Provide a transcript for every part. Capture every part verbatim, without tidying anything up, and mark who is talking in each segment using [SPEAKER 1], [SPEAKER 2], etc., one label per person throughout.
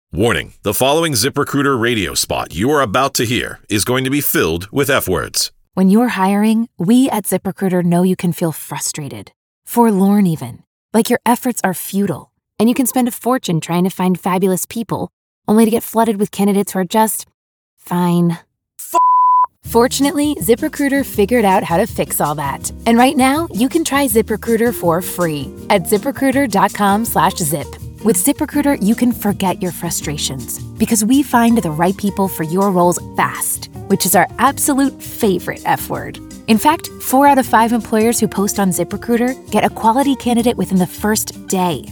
[SPEAKER 1] Warning, the following ZipRecruiter radio spot you are about to hear is going to be filled with F-words.
[SPEAKER 2] When you're hiring, we at ZipRecruiter know you can feel frustrated, forlorn even, like your efforts are futile, and you can spend a fortune trying to find fabulous people, only to get flooded with candidates who are just fine. F- Fortunately, ZipRecruiter figured out how to fix all that. And right now, you can try ZipRecruiter for free at ZipRecruiter.com slash zip. With ZipRecruiter, you can forget your frustrations because we find the right people for your roles fast, which is our absolute favorite F word. In fact, four out of five employers who post on ZipRecruiter get a quality candidate within the first day.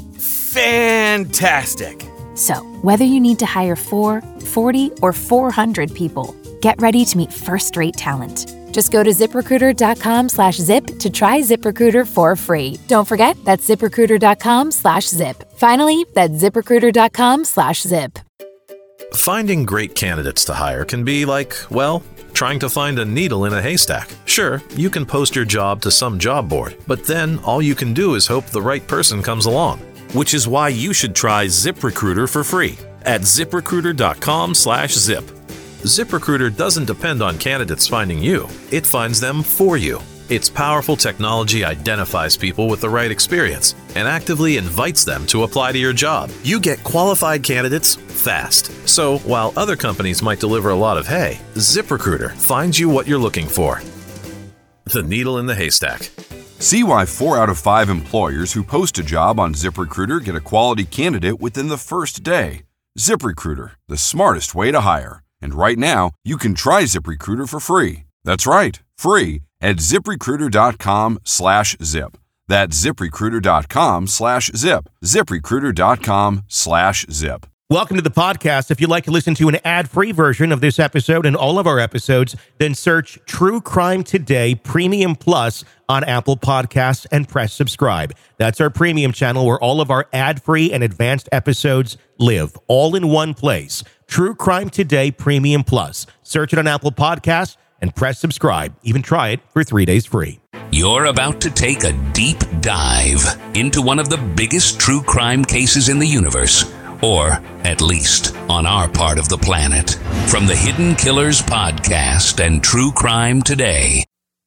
[SPEAKER 3] Fantastic.
[SPEAKER 2] So, whether you need to hire four, forty, or four hundred people, get ready to meet first-rate talent. Just go to ZipRecruiter.com slash zip to try ZipRecruiter for free. Don't forget, that's ZipRecruiter.com slash zip. Finally, that's ZipRecruiter.com slash zip.
[SPEAKER 1] Finding great candidates to hire can be like, well, trying to find a needle in a haystack. Sure, you can post your job to some job board, but then all you can do is hope the right person comes along. Which is why you should try ZipRecruiter for free at ZipRecruiter.com slash zip. ZipRecruiter doesn't depend on candidates finding you. It finds them for you. Its powerful technology identifies people with the right experience and actively invites them to apply to your job. You get qualified candidates fast. So while other companies might deliver a lot of hay, ZipRecruiter finds you what you're looking for. The needle in the haystack.
[SPEAKER 4] See why four out of five employers who post a job on ZipRecruiter get a quality candidate within the first day. ZipRecruiter, the smartest way to hire. And right now, you can try ZipRecruiter for free. That's right, free at ZipRecruiter.com slash zip. That's ZipRecruiter.com slash zip. ZipRecruiter.com slash zip.
[SPEAKER 5] Welcome to the podcast. If you'd like to listen to an ad-free version of this episode and all of our episodes, then search True Crime Today Premium Plus on Apple Podcasts and press subscribe. That's our premium channel where all of our ad-free and advanced episodes live, all in one place. True Crime Today Premium Plus. Search it on Apple Podcasts and press subscribe. Even try it for three days free.
[SPEAKER 6] You're about to take a deep dive into one of the biggest true crime cases in the universe, or at least on our part of the planet. From the Hidden Killers podcast and True Crime Today.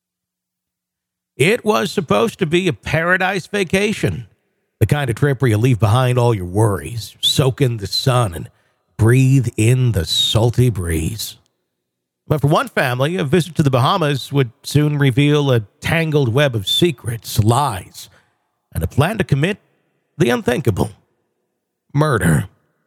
[SPEAKER 5] It was supposed to be a paradise vacation, the kind of trip where you leave behind all your worries, soak in the sun, and breathe in the salty breeze. But for one family, a visit to the Bahamas would soon reveal a tangled web of secrets, lies, and a plan to commit the unthinkable. Murder.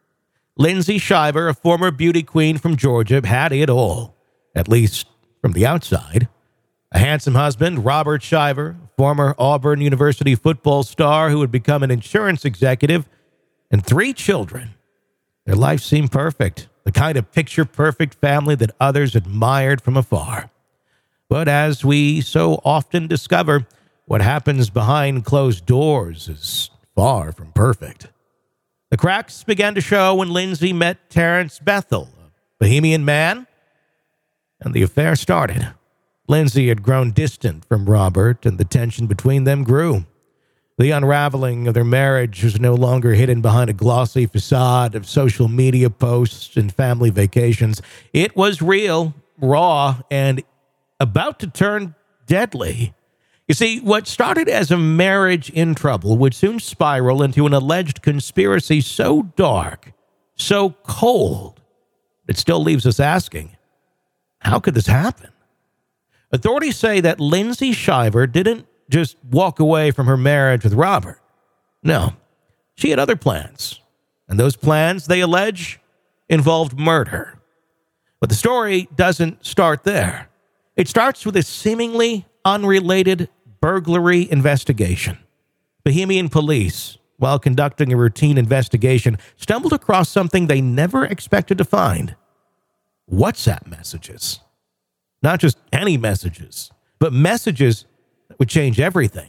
[SPEAKER 5] Lindsay Shiver, a former beauty queen from Georgia, had it all, at least from the outside. A handsome husband, Robert Shiver, former Auburn University football star who had become an insurance executive, and three children. Their life seemed perfect, the kind of picture-perfect family that others admired from afar. But as we so often discover, what happens behind closed doors is far from perfect. The cracks began to show when Lindsay met Terrence Bethel, a Bohemian man, and the affair started. Lindsay had grown distant from Robert, and the tension between them grew. The unraveling of their marriage was no longer hidden behind a glossy facade of social media posts and family vacations. It was real, raw, and about to turn deadly. You see, what started as a marriage in trouble would soon spiral into an alleged conspiracy so dark, so cold, it still leaves us asking, how could this happen? Authorities say that Lindsay Shiver didn't just walk away from her marriage with Robert. No, she had other plans. And those plans, they allege, involved murder. But the story doesn't start there. It starts with a seemingly unrelated burglary investigation. Bohemian police, while conducting a routine investigation, stumbled across something they never expected to find. WhatsApp messages. Not just any messages, but messages that would change everything.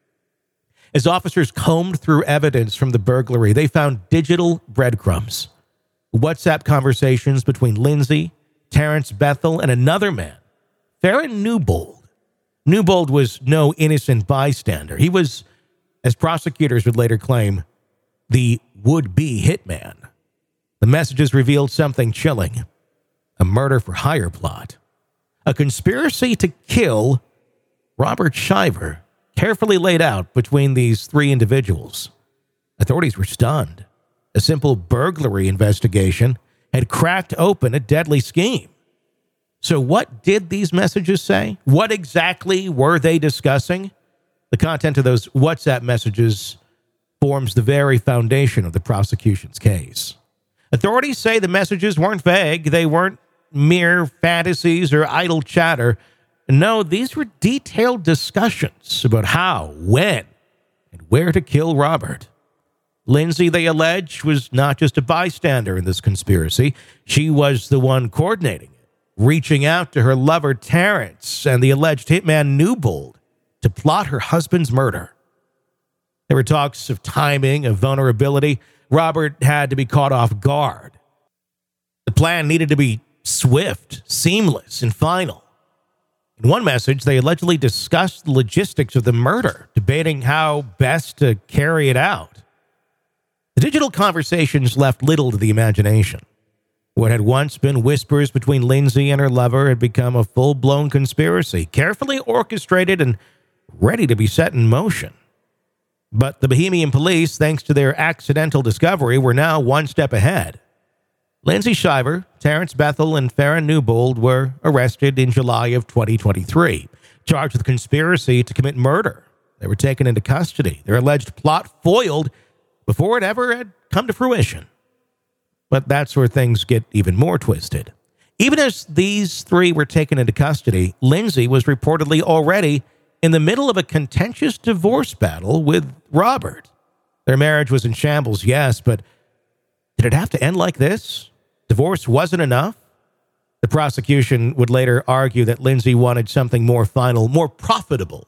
[SPEAKER 5] As officers combed through evidence from the burglary, they found digital breadcrumbs. WhatsApp conversations between Lindsay, Terrence Bethel, and another man, Farron Newbold. Newbold was no innocent bystander. He was, as prosecutors would later claim, the would-be hitman. The messages revealed something chilling: a murder for hire plot, a conspiracy to kill Robert Shiver, carefully laid out between these three individuals. Authorities were stunned. A simple burglary investigation had cracked open a deadly scheme. So what did these messages say? What exactly were they discussing? The content of those WhatsApp messages forms the very foundation of the prosecution's case. Authorities say the messages weren't vague. They weren't mere fantasies or idle chatter. No, these were detailed discussions about how, when, and where to kill Robert. Lindsay, they allege, was not just a bystander in this conspiracy. She was the one coordinating it, reaching out to her lover Terrence and the alleged hitman Newbold to plot her husband's murder. There were talks of timing, of vulnerability. Robert had to be caught off guard. The plan needed to be swift, seamless, and final. In one message, they allegedly discussed the logistics of the murder, debating how best to carry it out. The digital conversations left little to the imagination. What had once been whispers between Lindsay and her lover had become a full-blown conspiracy, carefully orchestrated and ready to be set in motion. But the Bohemian police, thanks to their accidental discovery, were now one step ahead. Lindsay Shiver, Terrence Bethel, and Farron Newbold were arrested in July of twenty twenty-three, charged with conspiracy to commit murder. They were taken into custody, their alleged plot foiled before it ever had come to fruition. But that's where things get even more twisted. Even as these three were taken into custody, Lindsay was reportedly already in the middle of a contentious divorce battle with Robert. Their marriage was in shambles, yes, but did it have to end like this? Divorce wasn't enough? The prosecution would later argue that Lindsay wanted something more final, more profitable.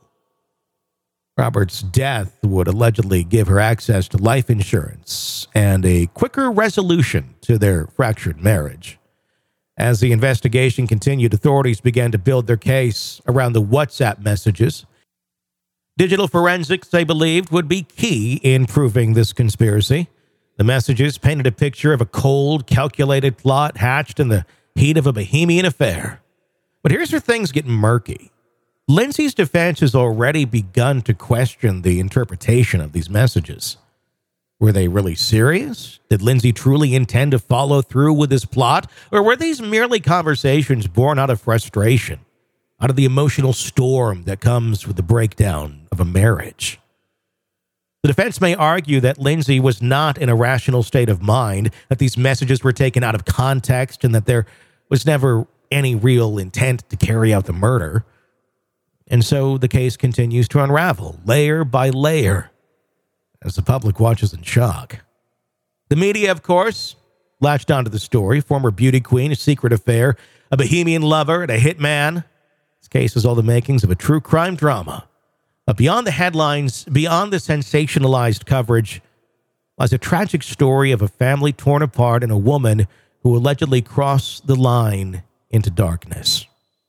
[SPEAKER 5] Robert's death would allegedly give her access to life insurance and a quicker resolution to their fractured marriage. As the investigation continued, authorities began to build their case around the WhatsApp messages. Digital forensics, they believed, would be key in proving this conspiracy. The messages painted a picture of a cold, calculated plot hatched in the heat of a Bohemian affair. But here's where things get murky. Lindsay's defense has already begun to question the interpretation of these messages. Were they really serious? Did Lindsay truly intend to follow through with this plot? Or were these merely conversations born out of frustration, out of the emotional storm that comes with the breakdown of a marriage? The defense may argue that Lindsay was not in a rational state of mind, that these messages were taken out of context, and that there was never any real intent to carry out the murder. And so the case continues to unravel, layer by layer, as the public watches in shock. The media, of course, latched onto the story. Former beauty queen, a secret affair, a Bohemian lover, and a hitman. This case has all the makings of a true crime drama. But beyond the headlines, beyond the sensationalized coverage, lies a tragic story of a family torn apart and a woman who allegedly crossed the line into darkness.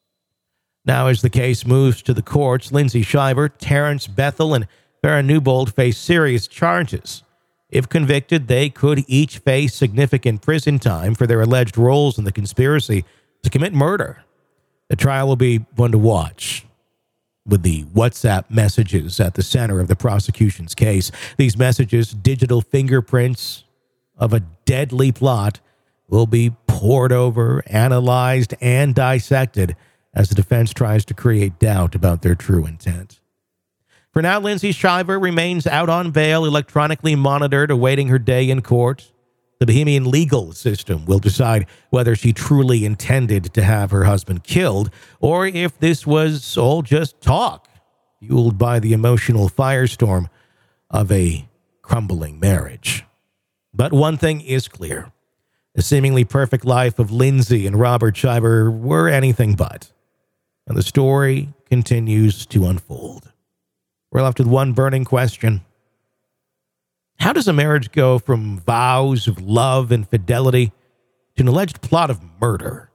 [SPEAKER 5] Now, as the case moves to the courts, Lindsay Shiver, Terrence Bethel, and Farron Newbold face serious charges. If convicted, they could each face significant prison time for their alleged roles in the conspiracy to commit murder. The trial will be one to watch, with the WhatsApp messages at the center of the prosecution's case. These messages, digital fingerprints of a deadly plot, will be pored over, analyzed, and dissected as the defense tries to create doubt about their true intent. For now, Lindsay Shiver remains out on bail, electronically monitored, awaiting her day in court. The Bohemian legal system will decide whether she truly intended to have her husband killed, or if this was all just talk, fueled by the emotional firestorm of a crumbling marriage. But one thing is clear. The seemingly perfect life of Lindsay and Robert Shiver were anything but. And the story continues to unfold. We're left with one burning question. How does a marriage go from vows of love and fidelity to an alleged plot of murder?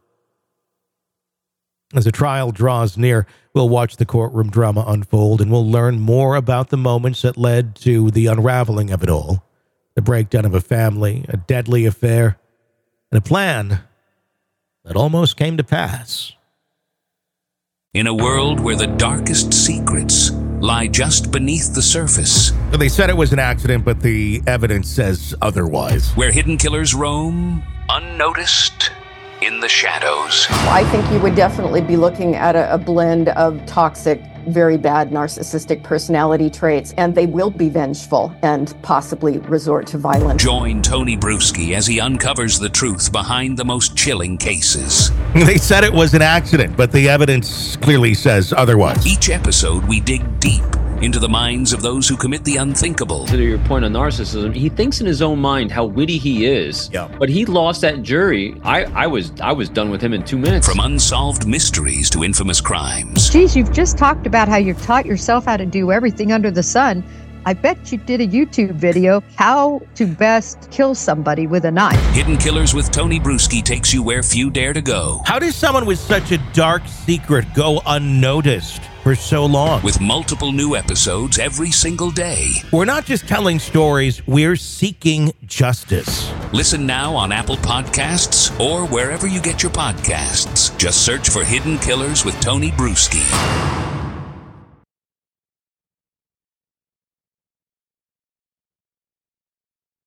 [SPEAKER 5] As the trial draws near, we'll watch the courtroom drama unfold, and we'll learn more about the moments that led to the unraveling of it all, the breakdown of a family, a deadly affair, and a plan that almost came to pass.
[SPEAKER 6] In a world where the darkest secrets lie just beneath the surface,
[SPEAKER 5] They said it was an accident, but the evidence says otherwise.
[SPEAKER 6] where hidden killers roam unnoticed in the shadows.
[SPEAKER 3] I think you would definitely be looking at a, a blend of toxic, very bad narcissistic personality traits, and they will be vengeful and possibly resort to violence.
[SPEAKER 6] Join Tony Bruschi as he uncovers the truth behind the most chilling cases.
[SPEAKER 5] They said it was an accident, but the evidence clearly says otherwise.
[SPEAKER 6] Each episode, we dig deep into the minds of those who commit the unthinkable.
[SPEAKER 7] To your point on narcissism, he thinks in his own mind how witty he is.
[SPEAKER 5] Yeah.
[SPEAKER 7] But he lost that jury. I, I was I was done with him in two minutes.
[SPEAKER 6] From unsolved mysteries to infamous crimes.
[SPEAKER 8] Geez, you've just talked about how you've taught yourself how to do everything under the sun. I bet you did a YouTube video, how to best kill somebody with a knife.
[SPEAKER 6] Hidden Killers with Tony Bruschi takes you where few dare to go.
[SPEAKER 5] How does someone with such a dark secret go unnoticed for so long?
[SPEAKER 6] With multiple new episodes every single day.
[SPEAKER 5] We're not just telling stories, we're seeking justice.
[SPEAKER 6] Listen now on Apple Podcasts or wherever you get your podcasts. Just search for Hidden Killers with Tony Bruschi.